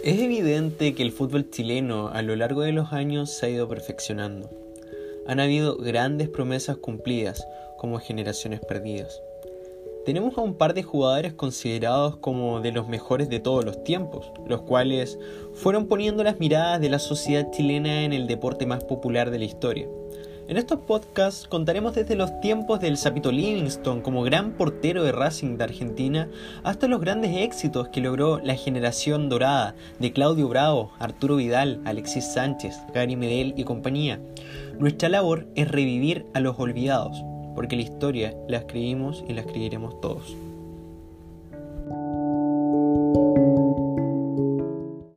Es evidente que el fútbol chileno a lo largo de los años se ha ido perfeccionando. Han habido grandes promesas cumplidas, como generaciones perdidas. Tenemos a un par de jugadores considerados como de los mejores de todos los tiempos, los cuales fueron poniendo las miradas de la sociedad chilena en el deporte más popular de la historia. En estos podcasts contaremos desde los tiempos del Sapito Livingstone como gran portero de Racing de Argentina hasta los grandes éxitos que logró la generación dorada de Claudio Bravo, Arturo Vidal, Alexis Sánchez, Gary Medel y compañía. Nuestra labor es revivir a los olvidados, porque la historia la escribimos y la escribiremos todos.